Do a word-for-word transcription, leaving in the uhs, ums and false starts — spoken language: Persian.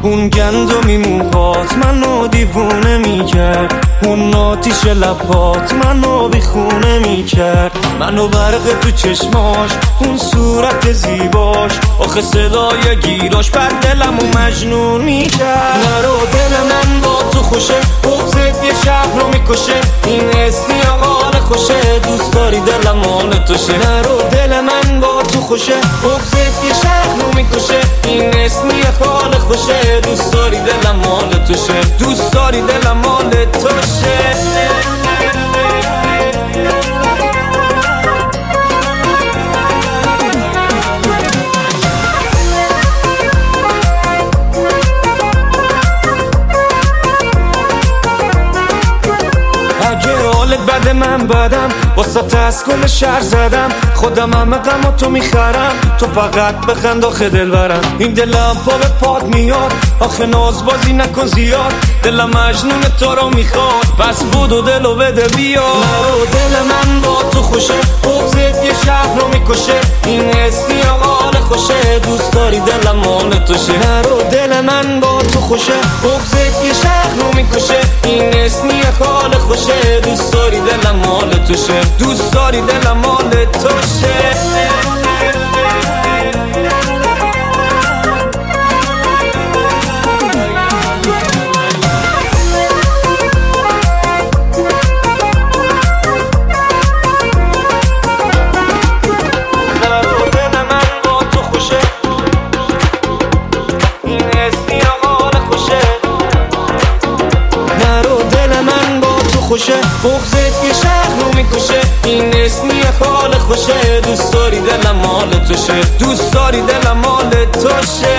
اون گندمی موهات منو دیوونه میکرد، اون آتیش لبهات منو بیخونه میکرد، منو برق تو چشماش، اون صورت زیباش، آخه صدای گیراش بر دلمو مجنون میکرد. نرو دل من با تو خوشه، بغضت یه شهر رو میکشه، این اسمی حال خوشه، دوست داری دلم مال توشه. نرو دل من با تو خوشه، بغضت یه شهر رو میکشه، این اسمی حال خوشه، دوست داری دلم مال توشه، دوست داری دلم مال توشه. بعد من بدم واسه از کل شهر زدم، خودم همه غم و تو میخرم، تو فقط بخند آخه دل برم، این دلم پا به پاد میاد، آخه ناز بازی نکن زیاد، دلم مجنون تو رو میخواد، پس بودو دلو بده بیا. نرو دل من با تو خوشه، بغضت یه شهر رو میکشه، این اسمی حال خوشه، دوست داری دلم مال توشه. نرو دل من با تو خوشه، بغضت یه شهر رو میکشه، این اسمی حال خوشه، دوست داری دلم مال توشه، دوست داری دلم مال توشه. خوشه بغضت یه شهر رو میکشه، این اسمی حال خوشه، دوست داری دلم مال توشه، دوست داری دلم مال توشه.